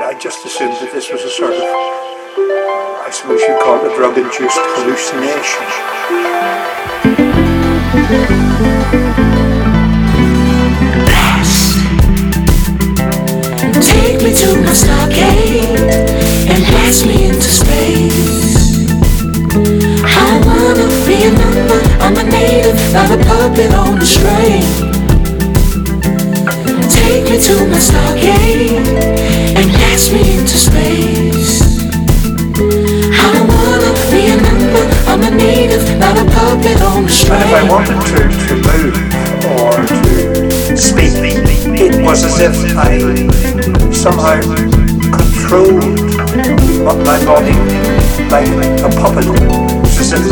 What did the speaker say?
I just assumed that this was a sort of, I suppose you'd call it a drug-induced hallucination. Take me to my stargate and blast me into space. I wanna be a number, I'm a native, not a puppet on a string. Take me to my stargate and blast me into space. I wanna be a number, I'm a native, not a puppet on a string. And if I wanted to move or to speak, it was as if I somehow controlled my body like a puppet.